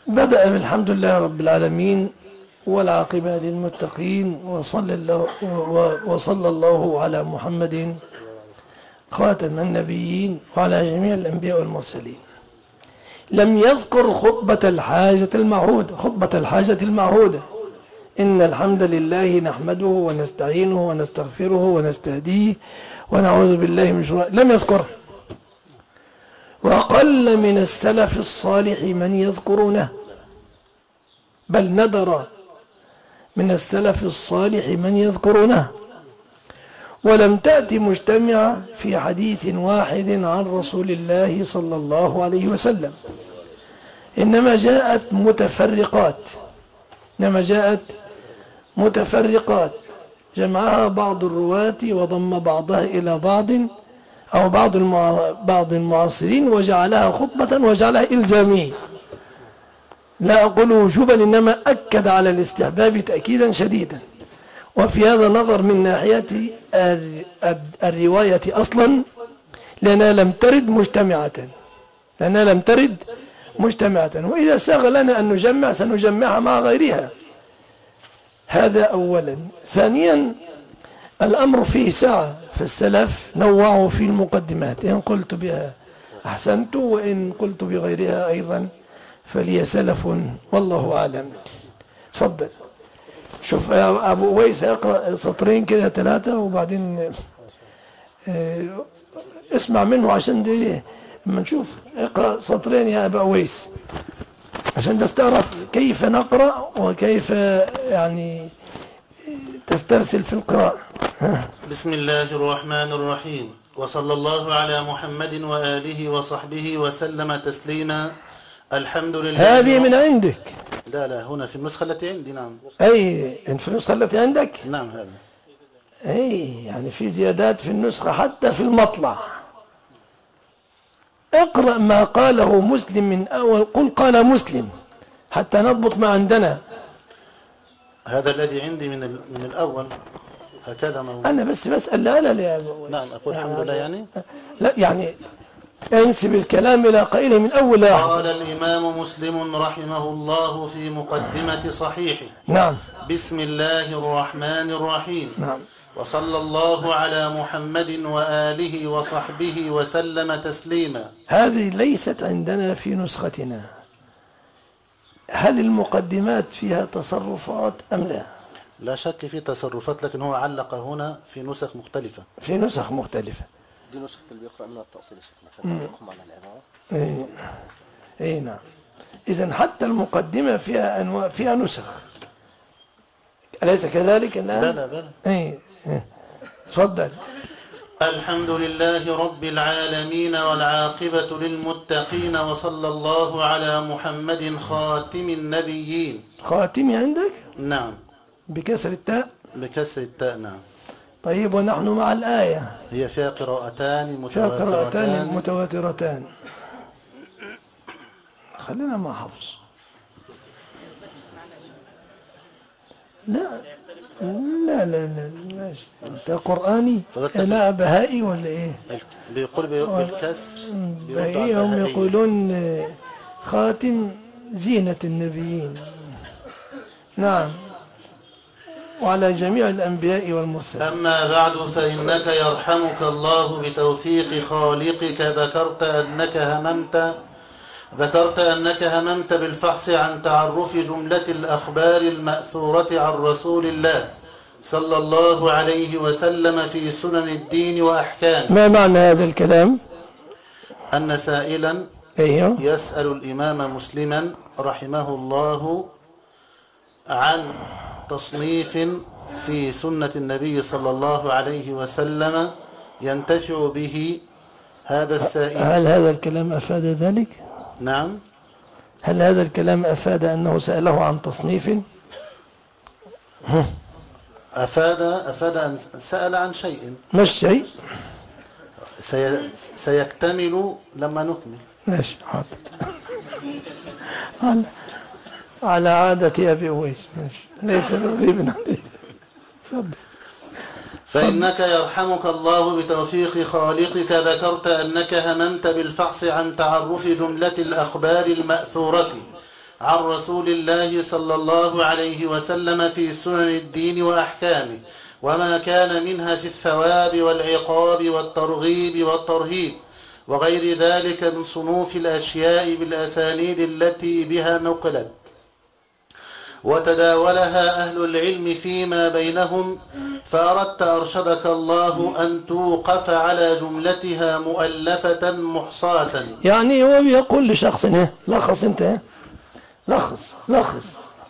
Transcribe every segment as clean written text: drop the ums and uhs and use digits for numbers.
بدأ بالحمد لله رب العالمين والعاقبة للمتقين وصلى الله على محمد خاتم النبيين وعلى جميع الأنبياء والمرسلين. لم يذكر خطبة الحاجة المعهودة إن الحمد لله نحمده ونستعينه ونستغفره ونستهديه ونعوذ بالله من شرور، لم يذكره. وقل من السلف الصالح من يذكرونه، بل ندر من السلف الصالح من يذكرونه، ولم تأتي مجتمعة في حديث واحد عن رسول الله صلى الله عليه وسلم، إنما جاءت متفرقات جمعها بعض الرواة وضم بعضها إلى بعض أو بعض المعاصرين وجعلها خطبة وجعلها إلزامية. لا أقول وجوبا، إنما أكد على الاستحباب تأكيدا شديدا. وفي هذا نظر من ناحية الرواية أصلا، لأنها لم ترد مجتمعة، وإذا ساغ لنا أن نجمع سنجمعها مع غيرها. هذا أولا. ثانيا، الأمر فيه سعة، فالسلف نوعوا في المقدمات، إن قلت بها أحسنت، وإن قلت بغيرها أيضا فلي سلف، والله أعلم. تفضل. شوف يا أبو أويس يقرأ سطرين كده 3 وبعدين اسمع منه عشان دي لما نشوف. اقرأ سطرين يا أبو أويس عشان بس تعرف كيف نقرأ وكيف يعني تسترسل في القراءة. بسم الله الرحمن الرحيم، وصلى الله على محمد وآله وصحبه وسلم تسليما. الحمد لله. هذه من عندك؟ لا هنا في النسخة التي عندي. نعم. أي في النسخة التي عندك؟ نعم. هذا أي يعني في زيادات في النسخة حتى في المطلع. اقرأ ما قاله مسلم من أول، قل قال مسلم حتى نضبط ما عندنا. هذا الذي عندي من الأول هكذا موجود. أنا بس بسأل. لا يا أبو. نعم أقول الحمد لله يعني. لا يعني انسب الكلام إلى قائله من أول لاحظ. قال الإمام مسلم رحمه الله في مقدمة صحيحه. نعم. بسم الله الرحمن الرحيم. نعم. وصلى الله على محمد وآله وصحبه وسلم تسليما. هذه ليست عندنا في نسختنا. هل المقدمات فيها تصرفات أم لا؟ لا شك في تصرفات، لكن هو علق هنا في نسخ مختلفة. في نسخ مختلفة. دي نسخة اللي بيقرأ منها التأصيل شيخنا، فتحكم على العبارة. اي نعم. إذن حتى المقدمة فيها أنواع، فيها نسخ، أليس كذلك الآن؟ بلى. اي تفضل. الحمد لله رب العالمين والعاقبة للمتقين، وصلى الله على محمد خاتم النبيين. خاتم عندك؟ نعم. بكسر التاء؟ بكسر التاء. نعم. طيب، ونحن مع الآية هي فيها قراءتان متواترتان. خلينا مع حفص. لا انت قرآني؟ لا بهائي ولا ايه؟ بيقول بالكسر. بهائي هم يقولون خاتم زينة النبيين. نعم. وعلى جميع الأنبياء والمرسلين. أما بعد، فإنك يرحمك الله بتوفيق خالقك ذكرت أنك هممت بالفحص عن تعرف جملة الأخبار المأثورة عن رسول الله صلى الله عليه وسلم في سنن الدين وأحكامه. ما معنى هذا الكلام؟ أن سائلا يسأل الإمام مسلما رحمه الله عن تصنيف في سنة النبي صلى الله عليه وسلم ينتفع به هذا السائل. هل هذا الكلام أفاد ذلك؟ نعم. هل هذا الكلام أفاد أنه سأله عن تصنيف؟ أفاد أن سأل عن شيء. ما الشيء؟ سيكتمل لما نكمل. ماشي، حاضر. على عادة أبي أويس. ماشي، ليس غريبا عليه. تفضل. فإنك يرحمك الله بتوفيق خالقك ذكرت أنك هممت بالفحص عن تعرف جملة الأخبار المأثورة عن رسول الله صلى الله عليه وسلم في سنن الدين وأحكامه، وما كان منها في الثواب والعقاب والترغيب والترهيب وغير ذلك من صنوف الأشياء بالأسانيد التي بها نقلت، وتداولها أهل العلم فيما بينهم، فأردت أرشدك الله أن توقف على جملتها مؤلفة محصاة. يعني هو بيقول لشخص لخص انت، لخص.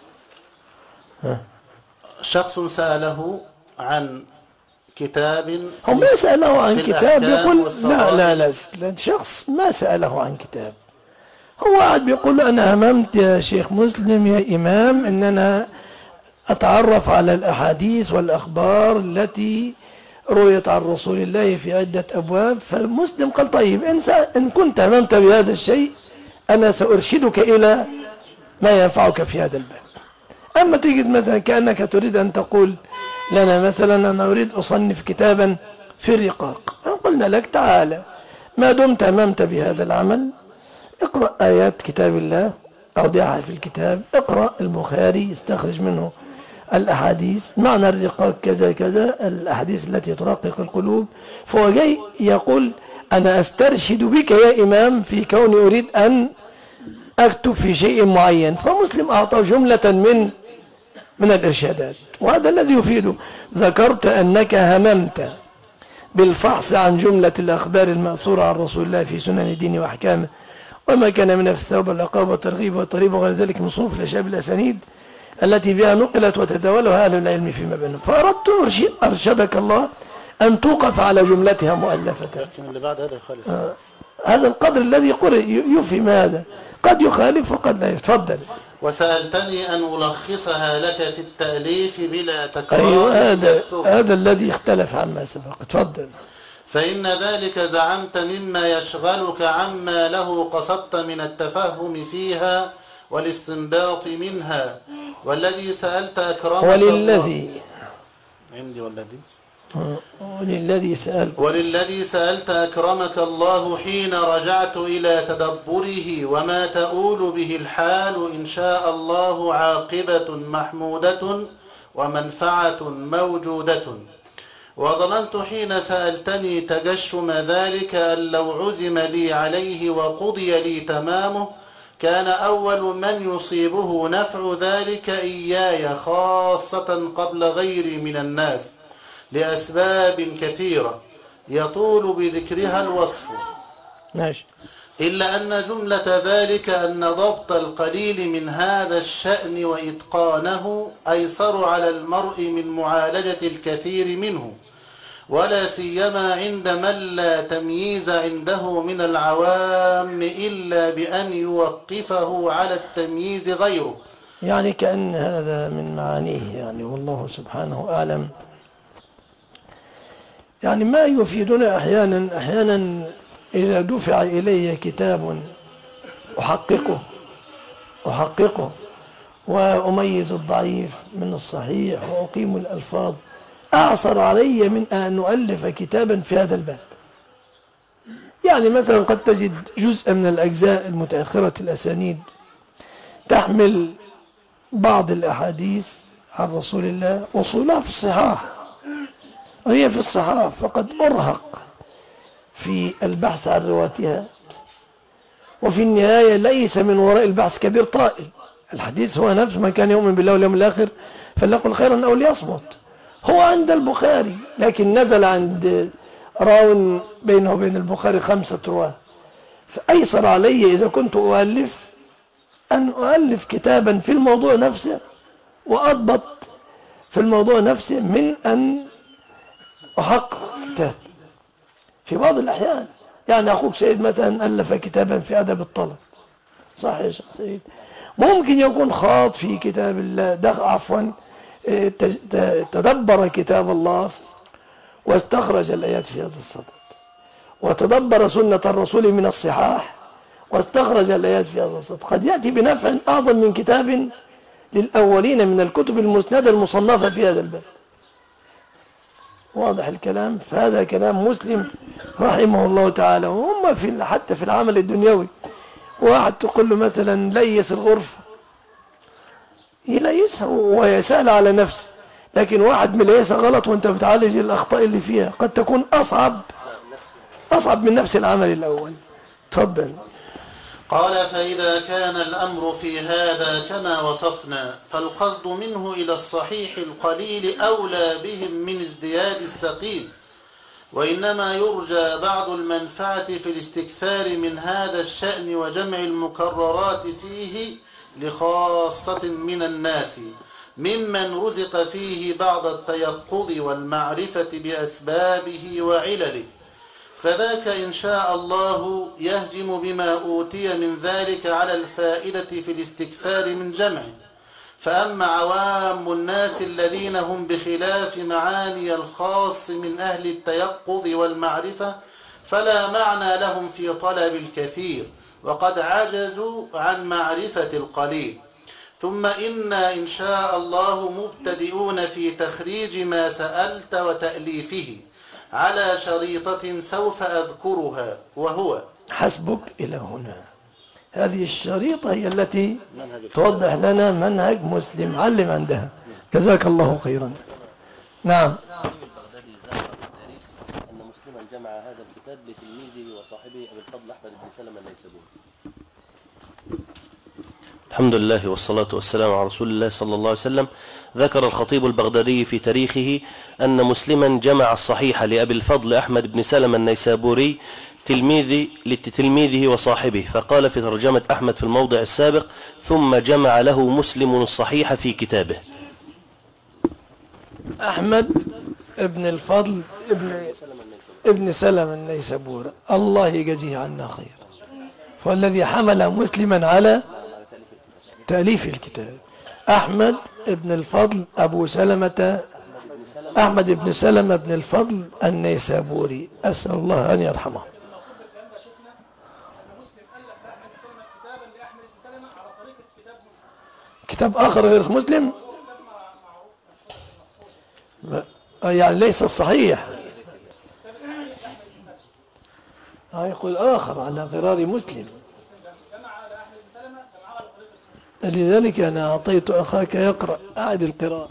شخص سأله عن كتاب، هو ما سأله عن كتاب يقول لا شخص ما سأله عن كتاب، هو قاعد بيقول أنا هممت يا شيخ مسلم يا إمام إن أنا أتعرف على الأحاديث والأخبار التي رويت عن رسول الله في عدة أبواب. فالمسلم قال طيب إن كنت هممت بهذا الشيء أنا سأرشدك إلى ما ينفعك في هذا الباب. أما تجد مثلا كأنك تريد أن تقول لنا مثلا أنا أريد أصنف كتابا في الرقاق، قلنا لك تعالى ما دمت هممت بهذا العمل اقرأ آيات كتاب الله أوضعها في الكتاب، اقرأ البخاري استخرج منه الأحاديث، معنى الرقاق كذا كذا، الأحاديث التي ترقق القلوب. فهو جاي يقول أنا أسترشد بك يا إمام في كوني أريد أن أكتب في شيء معين. فمسلم أعطاه جملة من الإرشادات، وهذا الذي يفيده. ذكرت أنك هممت بالفحص عن جملة الأخبار المأثورة عن رسول الله في سنن الدين وأحكامه، وما كان منها في الثواب والعقاب والترغيب والترهيب وغير ذلك من صنوف الأشياء بالأسانيد التي بها نقلت وتداولها أهل العلم فيما بينهم. فأردت أرشدك الله أن توقف على جملتها مؤلفة. لكن اللي بعد هذا يخالف. هذا القدر الذي قرئ يفهم هذا، قد يخالف وقد لا. يتفضل. وسألتني أن ألخصها لك في التأليف بلا تكرار. أيوة هذا الذي اختلف عما سبق. تفضل. فإن ذلك زعمت مما يشغلك عما له قصدت من التفهم فيها والاستنباط منها، والذي سألت أكرمك وللذي سألت أكرمك الله حين رجعت إلى تدبره وما تؤول به الحال إن شاء الله عاقبة محمودة ومنفعة موجودة. وظننت حين سألتني تجشم ذلك أن لو عزم لي عليه وقضي لي تمامه كان أول من يصيبه نفع ذلك إياي خاصة قبل غيري من الناس لأسباب كثيرة يطول بذكرها الوصف. ماشي. إلا أن جملة ذلك أن ضبط القليل من هذا الشأن وإتقانه أيسر على المرء من معالجة الكثير منه، ولا سيما عند من لا تمييز عنده من العوام إلا بأن يوقفه على التمييز غيره. يعني كأن هذا من معانيه يعني، والله سبحانه أعلم. يعني ما يفيدنا أحيانا إذا دفع إلي كتاب أحققه وأميز الضعيف من الصحيح وأقيم الألفاظ، أعصر علي من أن أؤلف كتابا في هذا الباب. يعني مثلا قد تجد جزء من الأجزاء المتأخرة الأسانيد تحمل بعض الأحاديث عن رسول الله وصولها في الصحاح، وهي في الصحاح، فقد أرهق في البحث عن رواتها، وفي النهاية ليس من وراء البحث كبير طائل. الحديث هو نفس من كان يؤمن بالله واليوم الآخر فليقل خيرا أو ليصمت. هو عند البخاري لكن نزل عند راو بينه وبين البخاري 5 رواة، فأيسر علي إذا كنت أؤلف أن أؤلف كتابا في الموضوع نفسه وأضبط في الموضوع نفسه من أن أحقق كتاب. في بعض الأحيان يعني أخوك سيد مثلا ألف كتابا في أدب الطلب، صح يا شيخ سيد، ممكن يكون خاض في كتاب الله تدبر كتاب الله واستخرج الآيات في هذا الصدد، وتدبر سنة الرسول من الصحاح واستخرج الآيات في هذا الصدد، قد يأتي بنفع أعظم من كتاب للأولين من الكتب المسندة المصنفة في هذا الباب. واضح الكلام؟ فهذا كلام مسلم رحمه الله تعالى. وهم حتى في العمل الدنيوي واحد تقول له مثلا ليس الغرفة يليسها ويسأل على نفسه. لكن واحد مليسها غلط وانت بتعالج الأخطاء اللي فيها قد تكون أصعب من نفس العمل الأول. تفضل. قال فإذا كان الأمر في هذا كما وصفنا فالقصد منه إلى الصحيح القليل أولى بهم من ازدياد الثقيل، وإنما يرجى بعض المنفعة في الاستكثار من هذا الشأن وجمع المكررات فيه لخاصة من الناس ممن رزق فيه بعض التيقظ والمعرفة بأسبابه وعلله، فذاك إن شاء الله يهجم بما أوتي من ذلك على الفائدة في الاستكثار من جمعه. فأما عوام الناس الذين هم بخلاف معاني الخاص من أهل التيقظ والمعرفة فلا معنى لهم في طلب الكثير وقد عجزوا عن معرفة القليل. ثم إن شاء الله مبتدئون في تخريج ما سألت وتأليفه على شريطة سوف أذكرها، وهو حسبك إلى هنا. هذه الشريطة هي التي توضح لنا منهج مسلم. علم عندها. جزاك الله خيرا. نعم. أن مسلما جمع هذا الكتاب لتلميذه وصاحبه أبي الفضل أحمد بن سلمة النيسابوري. الحمد لله والصلاة والسلام على رسول الله صلى الله عليه وسلم. ذكر الخطيب البغدادي في تاريخه أن مسلما جمع الصحيح لأبي الفضل أحمد بن سلمة النيسابوري لتلميذه وصاحبه، فقال في ترجمة أحمد في الموضع السابق: ثم جمع له مسلم الصحيح في كتابه. أحمد ابن الفضل ابن سلمة النيسابوري، الله يجزيه عنا خير، فالذي حمل مسلما على تأليف الكتاب. أحمد ابن الفضل أبو سلمة، أحمد بن سلمة بن الفضل النيسابوري، أسأل الله أن يرحمه. كتاب آخر غير مسلم يعني ليس الصحيح، يقول آخر على غرار مسلم. لذلك أنا أعطيت أخاك يقرأ، أعد القراءة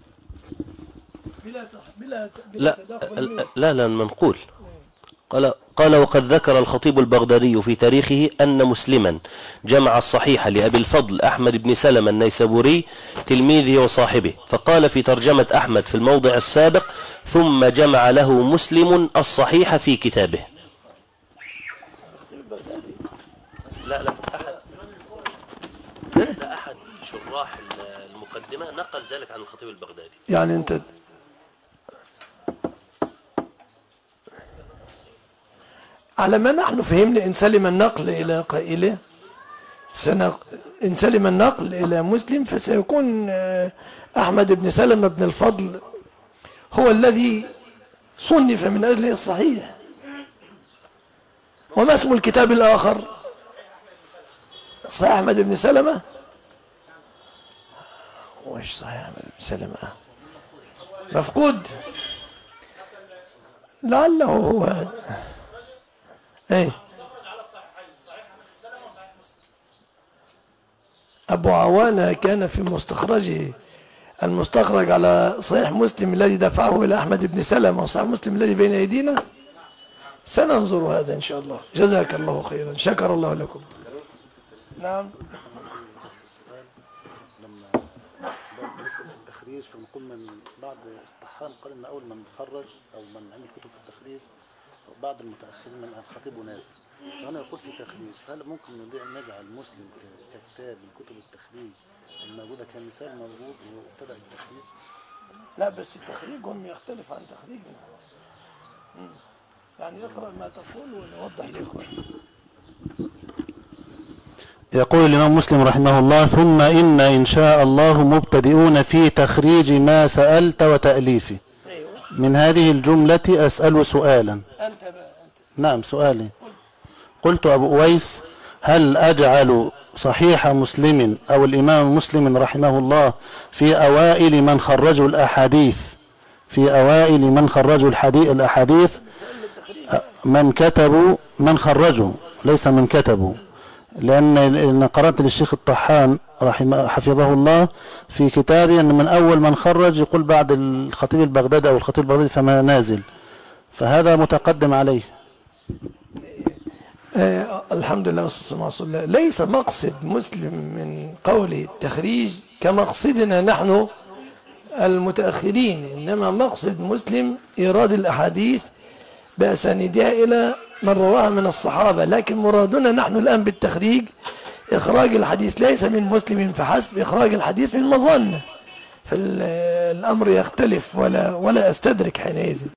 لا منقول. قال وقد ذكر الخطيب البغدادي في تاريخه أن مسلما جمع الصحيح لأبي الفضل أحمد بن سلمة النيسابوري تلميذه وصاحبه، فقال في ترجمة أحمد في الموضع السابق: ثم جمع له مسلم الصحيح في كتابه. لا أحد شراح المقدمة نقل ذلك عن الخطيب البغدادي. يعني أنت على ما نحن فهمنا إن سلم النقل إلى قائله إن سلم النقل إلى مسلم فسيكون أحمد بن سلمة بن الفضل هو الذي صنف من أجله الصحيح. وما اسم الكتاب الآخر؟ صحيح أحمد بن سلمة؟ وش صحيح أحمد بن سلمة؟ مفقود لعله هو. ايه أبو عوانة كان في مستخرجه المستخرج على صحيح مسلم الذي دفعه إلى أحمد بن سلمة وصحيح مسلم الذي بين أيدينا. سننظر هذا إن شاء الله. جزاك الله خيرا، شكر الله لكم. نعم. لما التخريج فنقول من بعض الطحان قال إن أول من خرج أو من عمل كتب في التخريج بعض المتأخرين من الخطيب ونازل، وأنا يقول في تخريج، فهل ممكن نجعل مسلم ككتاب من كتب التخريج الموجودة كمثال موجود وابتدأ التخريج؟ لا بس تخريجهم يختلف عن تخريجنا. يعني اقرأ ما تقول ونوضح للإخوان. يقول الإمام مسلم رحمه الله: ثم إن شاء الله مبتدئون في تخريج ما سألت وتأليفه. من هذه الجملة أسأل سؤالا. نعم سؤالي. قلت أبو أويس: هل أجعل صحيح مسلم أو الإمام مسلم رحمه الله في أوائل من خرجوا الأحاديث، في أوائل من خرجوا الأحاديث من كتبوا، من خرجوا ليس من كتبوا، لأن قرأت للشيخ الطحان حفظه الله في كتابه أن من أول من خرج يقول بعد الخطيب البغدادي أو الخطيب البغدادي فما نازل، فهذا متقدم عليه. الحمد لله والصلاة والسلام. ليس مقصد مسلم من قول التخريج كمقصدنا نحن المتأخرين، إنما مقصد مسلم إيراد الأحاديث بأسانيدها إلى من رواها من الصحابة، لكن مرادنا نحن الآن بالتخريج إخراج الحديث ليس من مسلم فحسب، إخراج الحديث من مظنة، فالأمر يختلف ولا أستدرك حينئذ.